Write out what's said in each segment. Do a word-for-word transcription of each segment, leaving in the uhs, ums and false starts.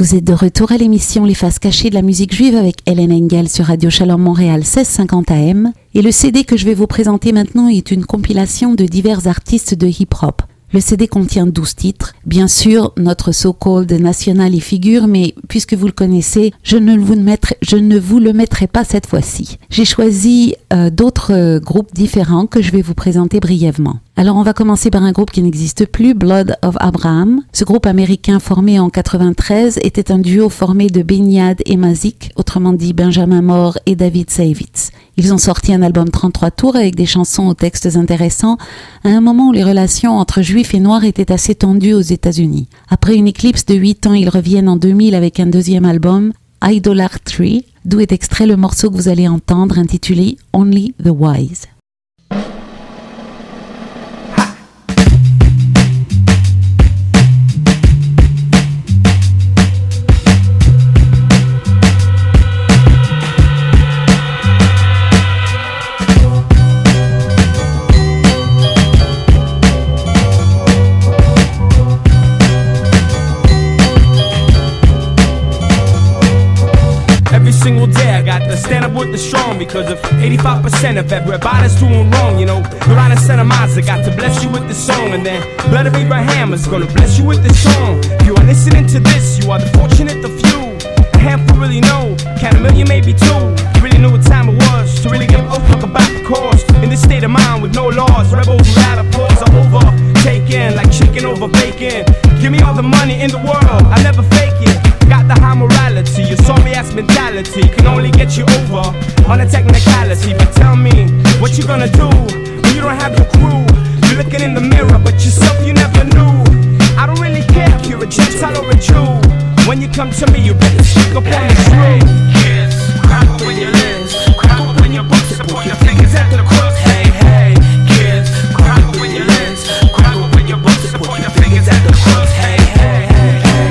Vous êtes de retour à l'émission Les Faces Cachées de la musique juive avec Hélène Engel sur Radio Shalom Montréal seize cinquante A M. Et le C D que je vais vous présenter maintenant est une compilation de divers artistes de hip-hop. Le C D contient douze titres. Bien sûr, notre so-called national y figure, mais puisque vous le connaissez, je ne vous, mettrai, je ne vous le mettrai pas cette fois-ci. J'ai choisi euh, d'autres euh, groupes différents que je vais vous présenter brièvement. Alors on va commencer par un groupe qui n'existe plus, Blood of Abraham. Ce groupe américain formé en quatre-vingt-treize était un duo formé de Benyad et Mazik, autrement dit Benjamin Moore et David Savitz. Ils ont sorti un album trente-trois tours avec des chansons aux textes intéressants à un moment où les relations entre juifs et noirs étaient assez tendues aux États-Unis. Après une éclipse de huit ans, ils reviennent en deux mille avec un deuxième album, Idolatry, d'où est extrait le morceau que vous allez entendre intitulé Only the Wise. Single day I got to stand up with the strong, because if eighty-five percent of everybody's doing wrong, you know, Uriah Santa Maza got to bless you with this song, and then Blood of Abraham is gonna bless you with this song. If you are listening to this, you are the fortunate, the few. A handful really know, count a million, maybe two. Really knew what time it was to really give a fuck about the cause. In this state of mind with no laws, rebels without applause are overtaken like chicken over bacon. Give me all the money in the world, I never fake it. Got the high morality, your sorry ass mentality can only get you over on a technicality. But tell me, what you gonna do when you don't have your crew? You're looking in the mirror, but yourself you never knew. I don't really care if you're a Gentile or a Jew. When you come to me, you better stick up on the truth. Kids, crack open your lids, crack open your books and put your fingers at the crooks. Hey, hey, kids, crack open your lids, crack open your books and put your fingers at the crooks. Hey, hey, hey, hey.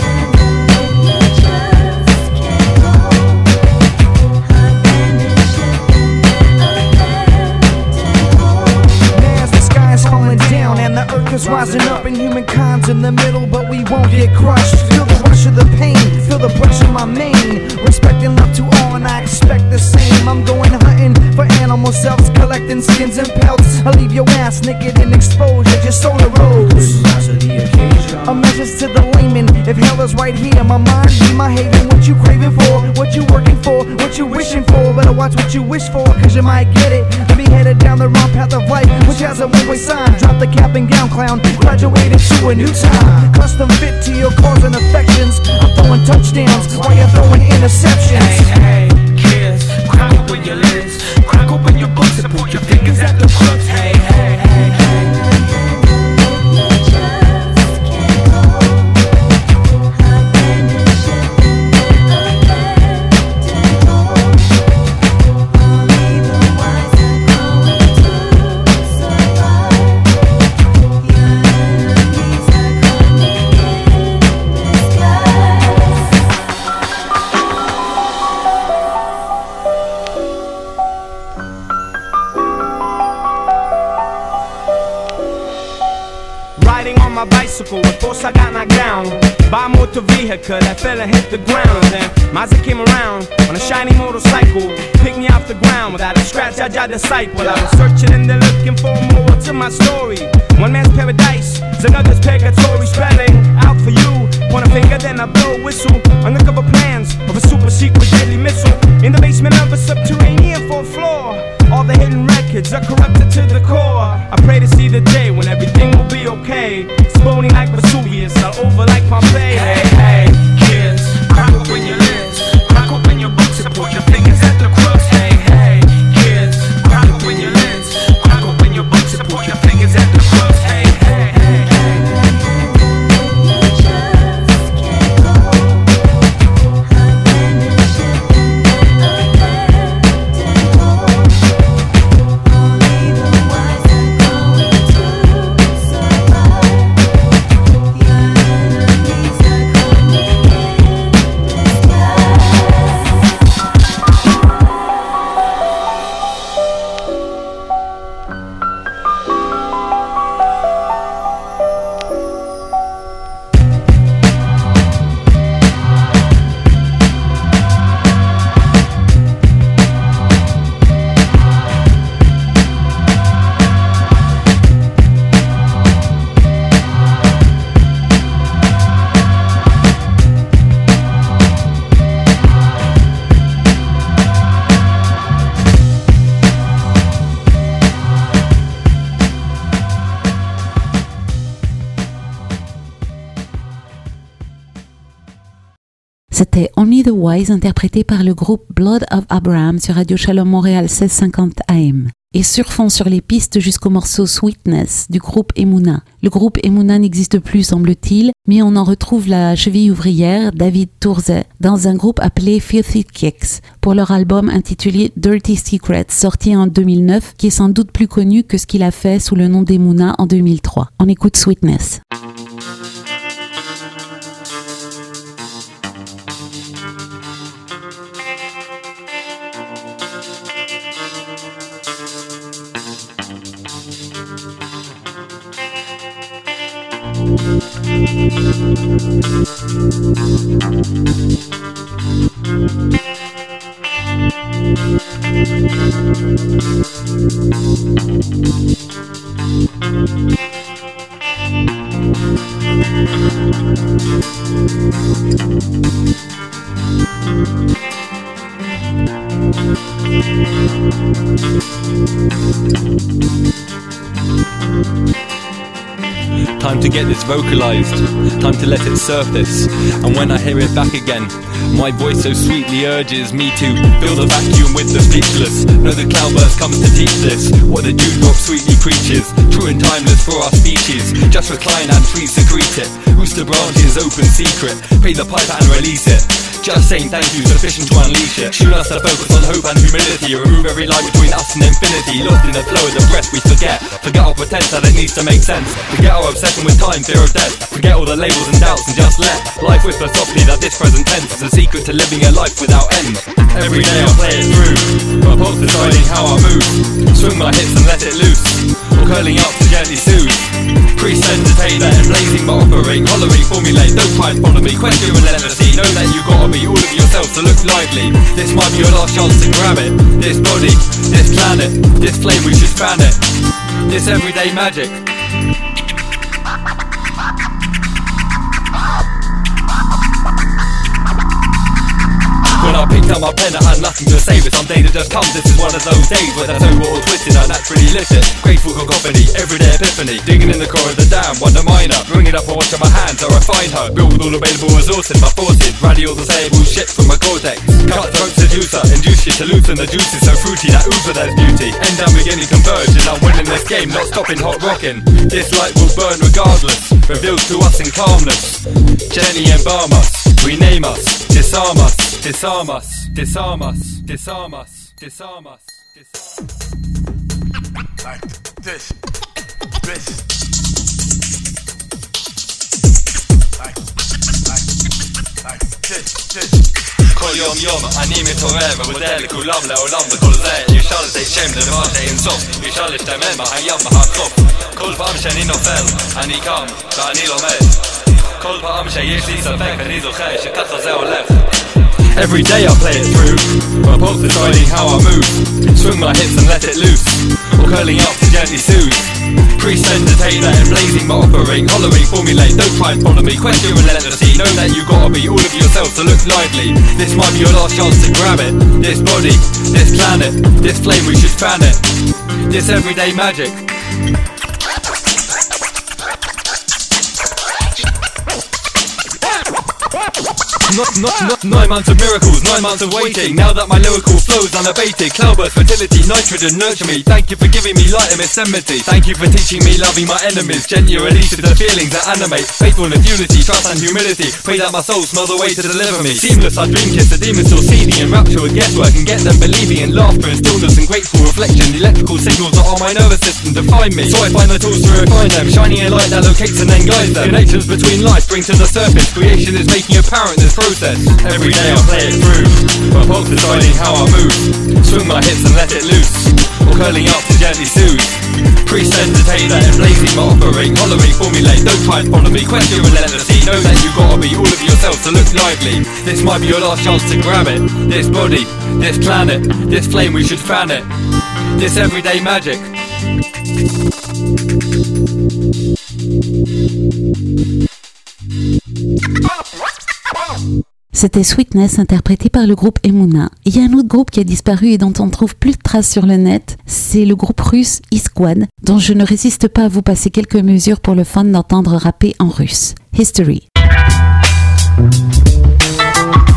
The earth is rising up and humankind's in the middle, but we won't get crushed. Feel the rush of the pain, feel the brush of my mane. Respect and love to all, and I expect the same. I'm going hunting for animal cells, collecting skins and pelts. I'll leave your ass naked and exposed as your soul erodes. A message to the layman: if hell is right here, my mind be my haven. What you craving for, what you working for, what you wishing for. Better watch what you wish for, cause you might get it. Let me headed down the wrong path of life, which has a one-way sign. Drop the cap and gown, clown, graduated to a new time. Custom fit to your cause and affections. I'm throwing touchdowns while you're throwing interceptions. Hey, hey, kids, crack open your lids, crack open your books and put your fingers at the crooks. Hey, hey, hey, hey. Of course I got knocked down by a motor vehicle that fell and hit the ground. And then Mazda came around on a shiny motorcycle, picked me off the ground without a scratch. I tried to sight while I was searching and then looking for more to my story. One man's paradise is another's purgatory, spelling out for you. Point a finger, then I blow a whistle. Undercover plans of a super secret deadly missile in the basement of a subterranean fourth floor. All the hidden records are corrupted to the core. I pray to see the day when everything will be okay. Exploding like Vesuvius, all over like Pompeii. Hey, hey, kids, crack open your lids, crack open your books and put your fingers at the crooks. Hey, hey, kids, crack open your lids, crack open your books and put your fingers at the crooks. Hey, hey, hey, hey. Your enemies are coming to survive. C'était Only the Wise interprété par le groupe Blood of Abraham sur Radio Shalom Montréal seize cinquante A M. Et surfons sur les pistes jusqu'au morceau Sweetness du groupe Emouna. Le groupe Emouna n'existe plus, semble-t-il, mais on en retrouve la cheville ouvrière, David Tourze, dans un groupe appelé Filthy Kicks, pour leur album intitulé Dirty Secrets, sorti en deux mille neuf, qui est sans doute plus connu que ce qu'il a fait sous le nom d'Emouna en deux mille trois. On écoute Sweetness. Time to get this vocalized, time to let it surface. And when I hear it back again, my voice so sweetly urges me to fill the vacuum with the speechless. Know the cloudburst comes to teach this, what the dewdrop sweetly preaches. True and timeless for our species, just recline and free secrete it. Who's the branch is open secret, pay the pipe and release it. Just saying thank you, sufficient to unleash it. Shoot us to focus on hope and humility. Remove every lie between us and infinity. Lost in the flow of the breath we forget. Forget our pretense that it needs to make sense. Forget our obsession with time, fear of death. Forget all the labels and doubts and just let life whisper softly that this present tense is the secret to living a life without end. Every day I play it through, my pulse deciding how I move. Swing my hips and let it loose, or curling up to gently soothe. Priest entertain that blazing my offering. Hollering, formulate, don't try and follow me. Question relentlessly, know that you gotta be all of yourself to look lively. This might be your last chance to grab it. This body, this planet, this flame we should fan it. This everyday magic. When I picked up my pen I had nothing to say, but someday that just comes. This is one of those days where that's over all twisted. I naturally lit it, grateful cacophony, everyday epiphany. Digging in the core of the dam, wonder minor. Bring it up and watch on my hands, I refine her. Build all available resources, my forces. Rally all the sayable shit from my cortex. Cut throat seducer, induce you to loosen the juices so fruity that ooze with there's beauty. End down beginning converge and I'm winning this game, not stopping hot rocking. This light will burn regardless, revealed to us in calmness. Gently embalm us, rename us, disarm us, disarm us, disarm us, disarm us, disarm us, disarm us. Like this, this. Like, like, like this, this. כל יום יום אני מתעורר ומודה לכולם לעולם בכל זה. אי אפשר לתת שם לדבר שאין סוף, אי אפשר להשתמם מהים מהחוף. כל פעם שאני נופל אני קם ואני לומד. כל פעם שיש לי ספק אני זוכר שככה זה הולך. Every day I play it through, my pulse deciding how I move. Swing my hips and let it loose, or curling up to gently soothe. Priest entertainer and blazing my offering. Hollering, formulate, don't try and follow me. Question relentlessly, know that you gotta be all of yourself to look lively. This might be your last chance to grab it. This body, this planet, this flame we should fan it. This everyday magic. Not, not, not nine months of miracles, nine months of waiting. Now that my lyrical flow's unabated. Cloudburst, fertility, nitrogen, nurture me. Thank you for giving me light and enmity. Thank you for teaching me loving my enemies. Gently releases the feelings that animate. Faithfulness, unity, trust and humility. Pray that my soul smell the way to deliver me. Seamless, I dream kiss the demons still seething in rapture with guesswork and get them believing in laughter and stillness and grateful reflection. The electrical signals that are my nervous system define me. So I find the tools to refine them, shining a light that locates and then guides them. Connections between life bring to the surface. Creation is making apparent this process. Every day I play it through, my pulse deciding how I move. Swing my hips and let it loose, or curling up to gently soothe. Priest entertainer and blazing my offering. Hollering, formulate, don't try and follow me. Question relentlessly, know that you gotta be all of yourself to look lively. This might be your last chance to grab it. This body, this planet, this flame we should fan it. This everyday magic. C'était Sweetness interprété par le groupe Emouna. Il y a un autre groupe qui a disparu et dont on ne trouve plus de traces sur le net, c'est le groupe russe E-Squad, dont je ne résiste pas à vous passer quelques mesures pour le fun d'entendre rapper en russe. History.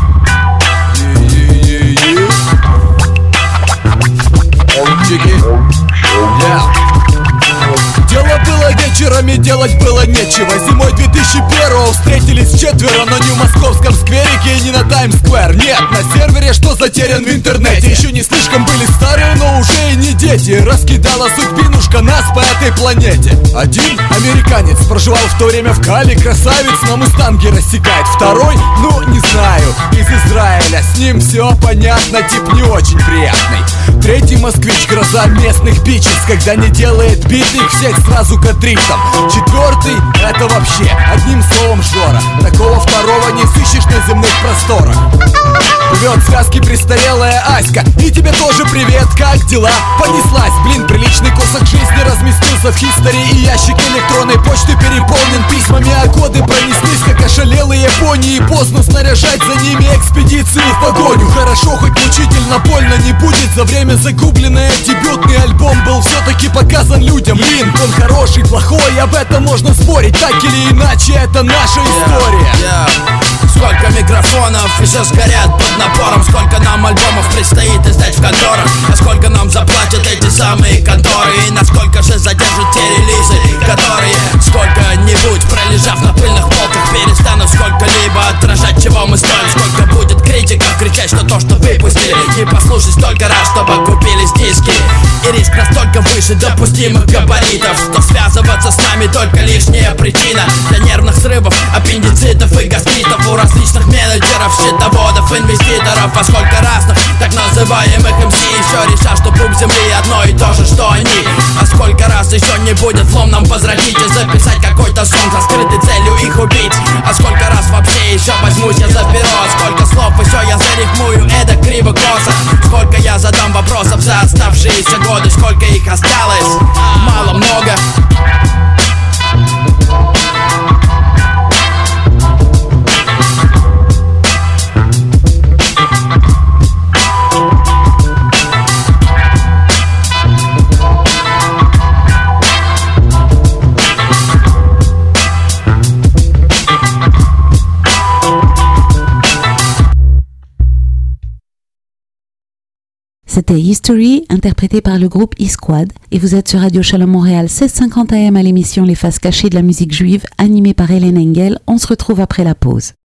делать было нечего. Зимой две тысячи первого встретились четверо, но не в московском скверике и не на Таймс-сквер. Нет, на сервере, что затерян в интернете. Еще не слишком были старые, но уже и не дети. Раскидала судьбинушка нас по этой планете. Один американец проживал в то время в Кали, красавец, на мустанге рассекает. Второй, ну не знаю, из Израиля. С ним все понятно, тип не очень приятный. Третий москвич, гроза местных бичес, когда не делает бит, их всех сразу кадритом. Четвертый, это вообще, одним словом, Жора. Такого второго не сыщешь на земных просторах. Рвет связки престарелая Аська. И тебе тоже привет, как дела? Понеслась, блин, приличный кусок жизни разместился в хистори. И ящик электронной почты переполнен письмами, а годы пронеслись, как ошалелые пони. И поздно снаряжать за ними экспедиции в погоню. Хорошо, хоть мучительно больно не будет. За время загубленное дебютный альбом был все-таки показан людям. Блин, он хороший, плохой, об этом можно спорить. Так или иначе, это наша история. yeah, yeah. Сколько микрофонов еще сгорят под напором. Сколько нам альбомов предстоит издать в конторах. А сколько нам заплатят эти самые конторы. И насколько же задержат те релизы, которые сколько-нибудь, пролежав на пыльных полках, перестанут сколько-либо отражать, чего мы стоим. Сколько будет критиков кричать, что то, что выпустили, не послушать столько раз, чтобы окупились диски. И риск настолько выше допустимых габаритов, что связываться с нами только лишняя причина для нервных срывов, аппендицитов и гастритов у различных менеджеров, счетоводов, инвеститоров. А сколько разных так называемых эм си еще решат, что пуп земли одно и то же, что они. А сколько раз еще не будет слом нам возвратить и записать какой-то сон со скрытой целью их убить. А сколько раз вообще еще возьмусь я за перо. А сколько слов еще я зарифмую, это криво-косо. Сколько я задам вопросов за оставшиеся годы. Сколько их осталось? Мало-много. C'était History, interprété par le groupe E-Squad, et vous êtes sur Radio Shalom Montréal seize cinquante A M à l'émission Les Faces Cachées de la musique juive, animée par Hélène Engel. On se retrouve après la pause.